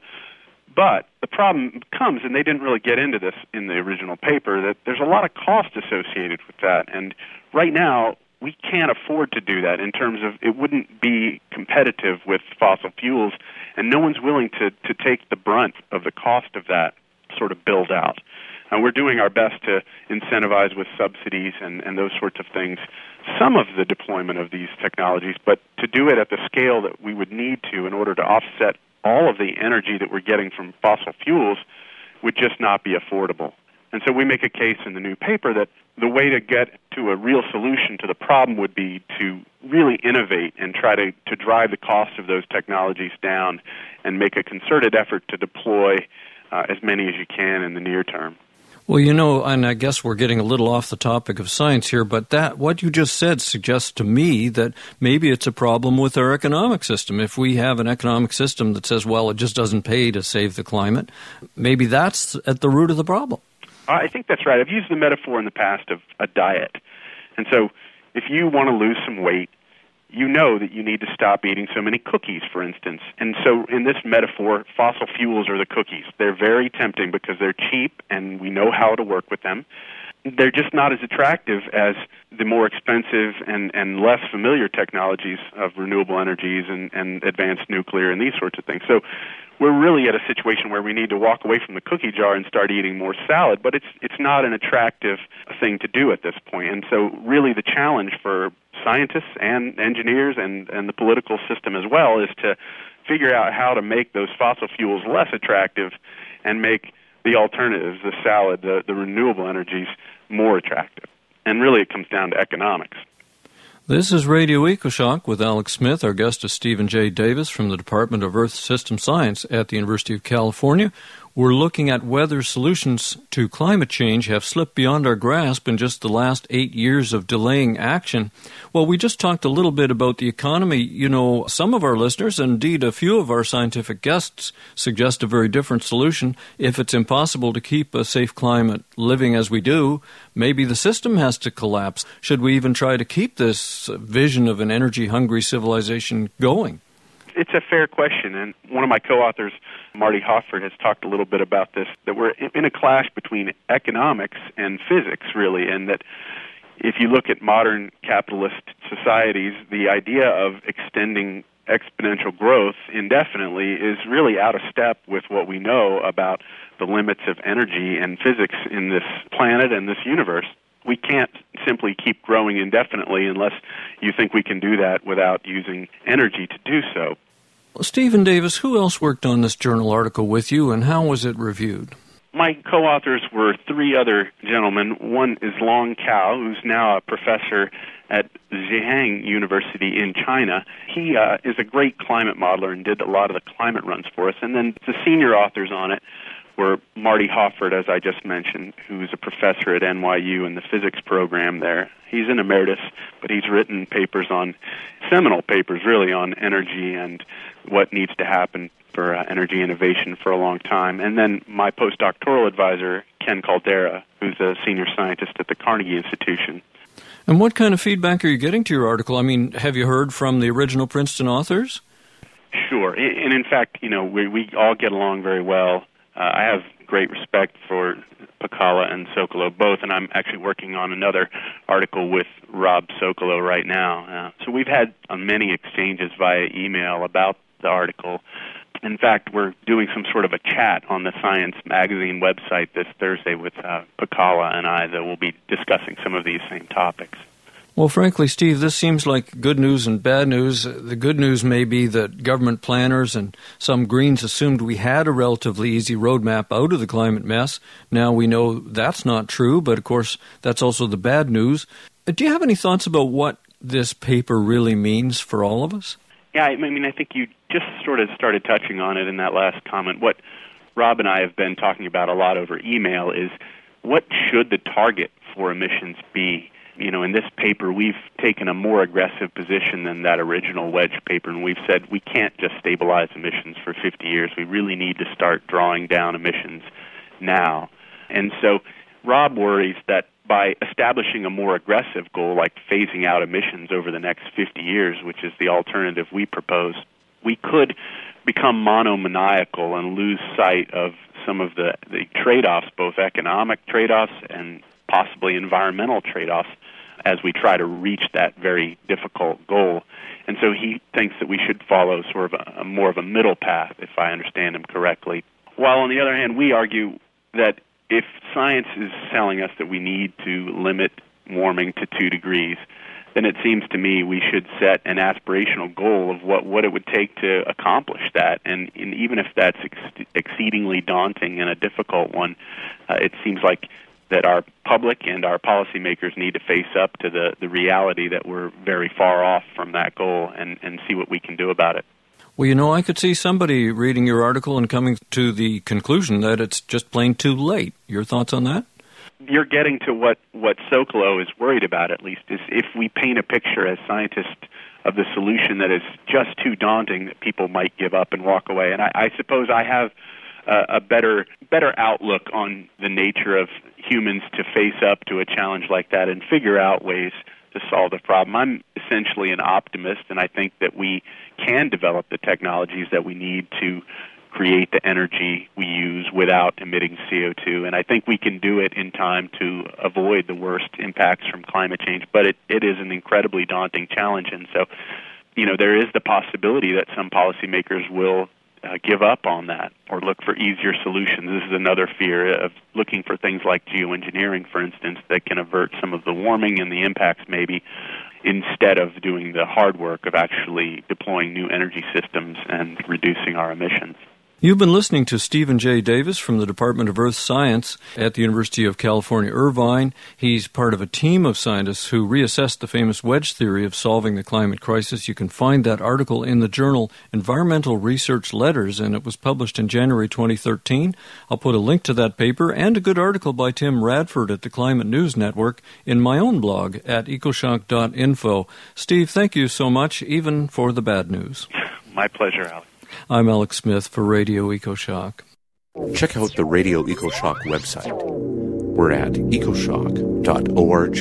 But the problem comes, and they didn't really get into this in the original paper, that there's a lot of cost associated with that. And right now, we can't afford to do that in terms of it wouldn't be competitive with fossil fuels, and no one's willing to, to take the brunt of the cost of that sort of build out. And we're doing our best to incentivize with subsidies and, and those sorts of things some of the deployment of these technologies, but to do it at the scale that we would need to in order to offset all of the energy that we're getting from fossil fuels would just not be affordable. And so we make a case in the new paper that the way to get to a real solution to the problem would be to really innovate and try to, to drive the cost of those technologies down and make a concerted effort to deploy uh, as many as you can in the near term. Well, you know, and I guess we're getting a little off the topic of science here, but that what you just said suggests to me that maybe it's a problem with our economic system. If we have an economic system that says, well, it just doesn't pay to save the climate, maybe that's at the root of the problem. I think that's right. I've used the metaphor in the past of a diet. And so if you want to lose some weight, you know that you need to stop eating so many cookies, for instance. And so in this metaphor, fossil fuels are the cookies. They're very tempting because they're cheap and we know how to work with them. They're just not as attractive as the more expensive and, and less familiar technologies of renewable energies and, and advanced nuclear and these sorts of things. So we're really at a situation where we need to walk away from the cookie jar and start eating more salad, but it's it's not an attractive thing to do at this point. And so really the challenge for scientists and engineers and, and the political system as well is to figure out how to make those fossil fuels less attractive and make the alternatives, the salad, the, the renewable energies, more attractive. And really it comes down to economics. This is Radio EcoShock with Alex Smith. Our guest is Stephen J. Davis from the Department of Earth System Science at the University of California. We're looking at whether solutions to climate change have slipped beyond our grasp in just the last eight years of delaying action. Well, we just talked a little bit about the economy. You know, some of our listeners, and indeed a few of our scientific guests, suggest a very different solution. If it's impossible to keep a safe climate living as we do, maybe the system has to collapse. Should we even try to keep this vision of an energy-hungry civilization going? It's a fair question, and one of my co-authors, Marty Hoffert, has talked a little bit about this, that we're in a clash between economics and physics, really, and that if you look at modern capitalist societies, the idea of extending exponential growth indefinitely is really out of step with what we know about the limits of energy and physics in this planet and this universe. We can't simply keep growing indefinitely unless you think we can do that without using energy to do so. Well, Stephen Davis, who else worked on this journal article with you, and how was it reviewed? My co-authors were three other gentlemen. One is Long Cao, who's now a professor at Zhejiang University in China. He uh, is a great climate modeler and did a lot of the climate runs for us. And then the senior authors on it were Marty Hoffert, as I just mentioned, who's a professor at N Y U in the physics program there. He's an emeritus, but he's written papers on, seminal papers really, on energy and what needs to happen for uh, energy innovation for a long time. And then my postdoctoral advisor, Ken Caldera, who's a senior scientist at the Carnegie Institution. And what kind of feedback are you getting to your article? I mean, have you heard from the original Princeton authors? Sure. And in fact, you know, we, we all get along very well. Uh, I have great respect for Pacala and Socolow both, and I'm actually working on another article with Rob Socolow right now. Uh, so we've had uh, many exchanges via email about the article. In fact, we're doing some sort of a chat on the Science Magazine website this Thursday with uh, Pacala and I that will be discussing some of these same topics. Well, frankly, Steve, this seems like good news and bad news. The good news may be that government planners and some Greens assumed we had a relatively easy roadmap out of the climate mess. Now we know that's not true, but of course that's also the bad news. Do you have any thoughts about what this paper really means for all of us? Yeah, I mean, I think you just sort of started touching on it in that last comment. What Rob and I have been talking about a lot over email is what should the target for emissions be? You know, in this paper, we've taken a more aggressive position than that original wedge paper, and we've said we can't just stabilize emissions for fifty years. We really need to start drawing down emissions now. And so Rob worries that by establishing a more aggressive goal, like phasing out emissions over the next fifty years, which is the alternative we propose, we could become monomaniacal and lose sight of some of the, the trade-offs, both economic trade-offs and possibly environmental trade-offs, as we try to reach that very difficult goal. And so he thinks that we should follow sort of a, a more of a middle path, if I understand him correctly. While on the other hand, we argue that if science is telling us that we need to limit warming to two degrees, then it seems to me we should set an aspirational goal of what, what it would take to accomplish that. And, and even if that's ex- exceedingly daunting and a difficult one, uh, it seems like that our public and our policymakers need to face up to the, the reality that we're very far off from that goal and, and see what we can do about it. Well, you know, I could see somebody reading your article and coming to the conclusion that it's just plain too late. Your thoughts on that? You're getting to what, what Socolow is worried about, at least, is if we paint a picture as scientists of the solution that is just too daunting, that people might give up and walk away. And I, I suppose I have uh, a better better outlook on the nature of humans to face up to a challenge like that and figure out ways to solve the problem. I'm essentially an optimist, and I think that we can develop the technologies that we need to create the energy we use without emitting C O two, and I think we can do it in time to avoid the worst impacts from climate change, but it, it is an incredibly daunting challenge, and so, you know, there is the possibility that some policymakers will uh, give up on that or look for easier solutions. This is another fear of looking for things like geoengineering, for instance, that can avert some of the warming and the impacts maybe, instead of doing the hard work of actually deploying new energy systems and reducing our emissions. You've been listening to Stephen J. Davis from the Department of Earth Science at the University of California, Irvine. He's part of a team of scientists who reassessed the famous wedge theory of solving the climate crisis. You can find that article in the journal Environmental Research Letters, and it was published in January twenty thirteen. I'll put a link to that paper and a good article by Tim Radford at the Climate News Network in my own blog at ecoshock dot info. Steve, thank you so much, even for the bad news. My pleasure, Alex. I'm Alex Smith for Radio EcoShock. Check out the Radio EcoShock website. We're at ecoshock dot org.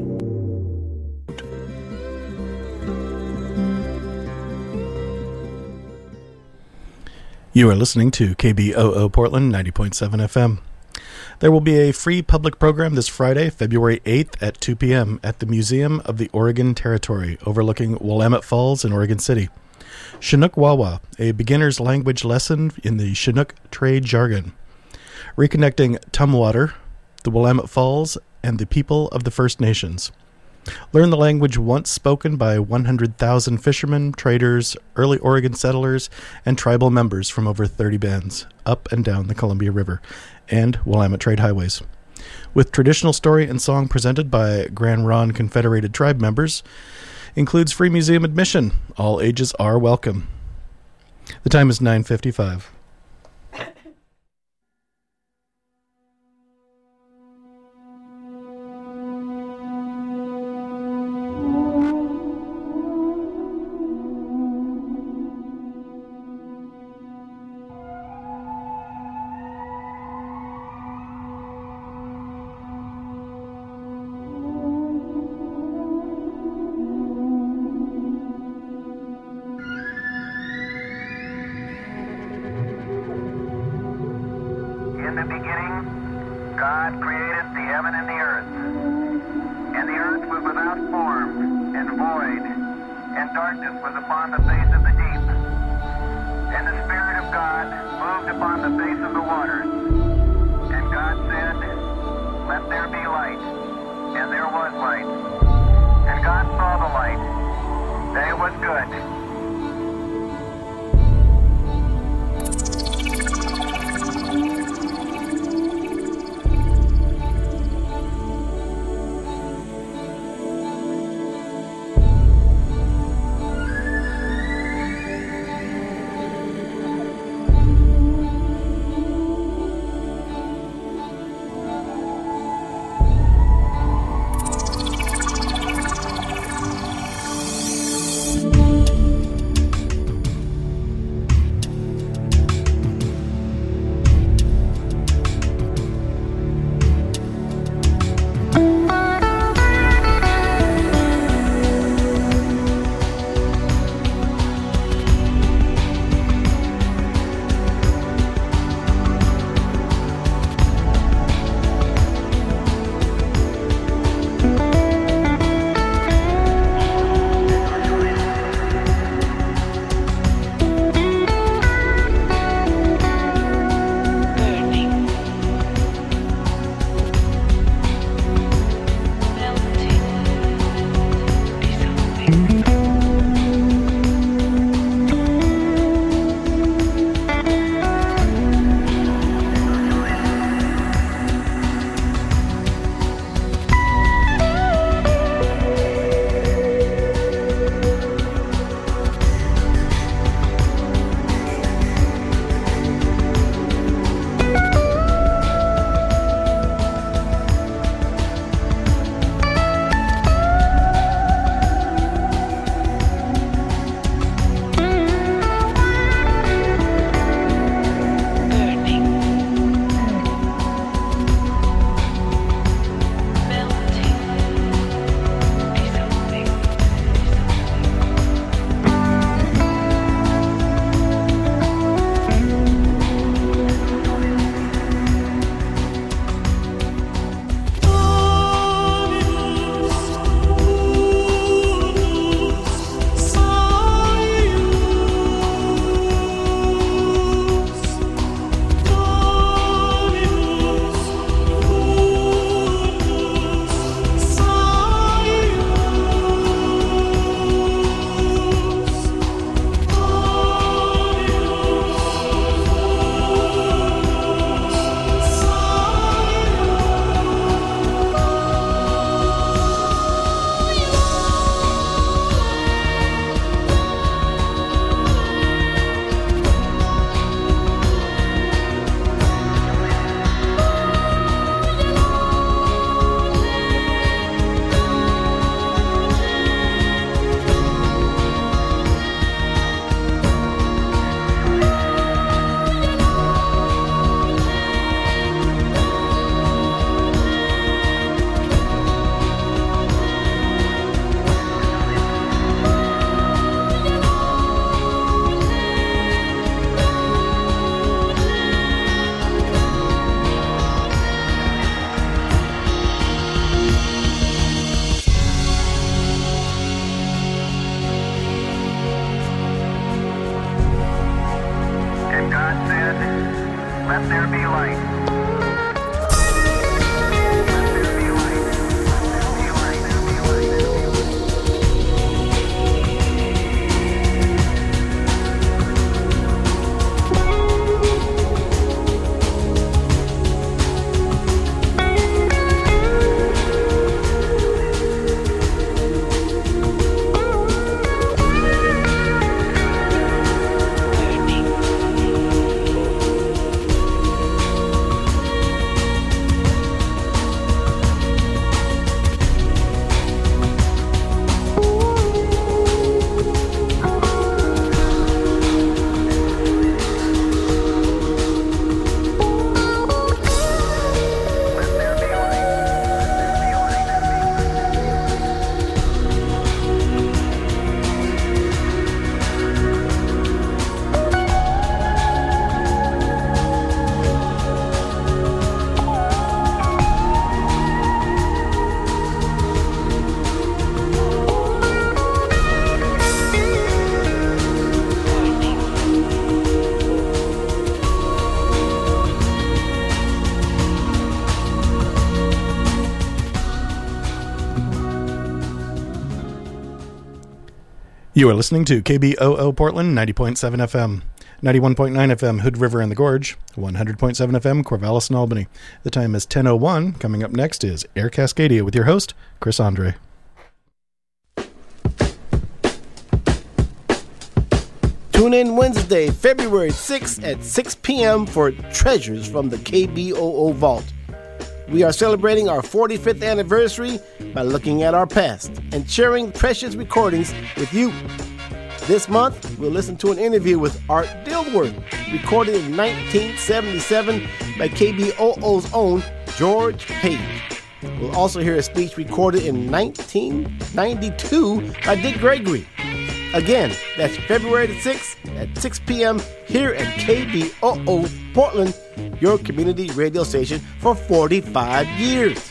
You are listening to K B O O Portland ninety point seven F M. There will be a free public program this Friday, February eighth at two p.m. at the Museum of the Oregon Territory, overlooking Willamette Falls in Oregon City. Chinook Wawa, a beginner's language lesson in the Chinook trade jargon. Reconnecting Tumwater, the Willamette Falls, and the people of the First Nations. Learn the language once spoken by one hundred thousand fishermen, traders, early Oregon settlers, and tribal members from over thirty bands, up and down the Columbia River, and Willamette Trade Highways. With traditional story and song presented by Grand Ronde Confederated Tribe members, includes free museum admission. All ages are welcome. The time is nine fifty-five. and darkness was upon the face of the deep. And the Spirit of God moved upon the face of the waters. And God said, "Let there be light." And there was light. And God saw the light, that it was good. You are listening to K B O O Portland, ninety point seven F M, ninety-one point nine F M Hood River and the Gorge, one hundred point seven F M Corvallis and Albany. The time is ten oh one. Coming up next is Air Cascadia with your host, Chris Andre. Tune in Wednesday, February sixth at six p.m. for Treasures from the K B O O Vault. We are celebrating our forty-fifth anniversary by looking at our past and sharing precious recordings with you. This month, we'll listen to an interview with Art Dilworth, recorded in nineteen seventy-seven by K B O O's own George Page. We'll also hear a speech recorded in nineteen ninety-two by Dick Gregory. Again, that's February the sixth at six p.m. here at K B O O Portland, your community radio station for forty-five years.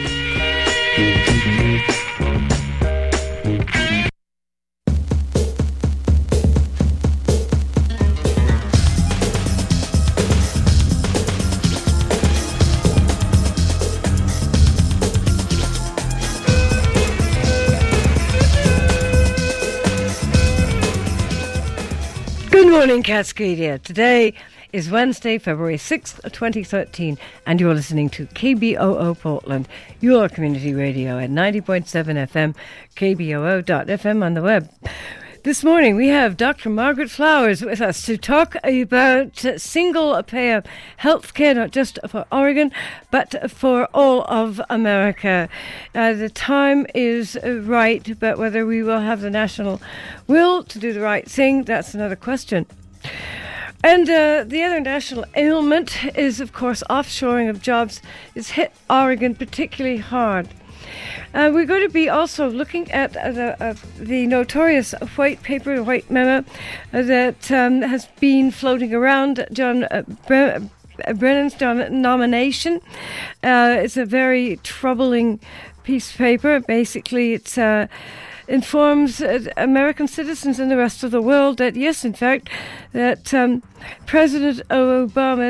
Good morning, Cascadia. Today is Wednesday, February sixth, twenty thirteen, and you're listening to K B O O Portland, your community radio at ninety point seven F M, K B O O dot F M on the web. This morning we have Doctor Margaret Flowers with us to talk about single-payer health care, not just for Oregon, but for all of America. Uh, the time is right, but whether we will have the national will to do the right thing, that's another question. And uh, the other national ailment is, of course, offshoring of jobs. It's hit Oregon particularly hard. Uh, we're going to be also looking at uh, the, uh, the notorious white paper, the white memo, uh, that um, has been floating around John uh, Bre- Brennan's nom- nomination. Uh, it's a very troubling piece of paper. Basically, it uh, informs uh, American citizens and the rest of the world that, yes, in fact, that um, President Obama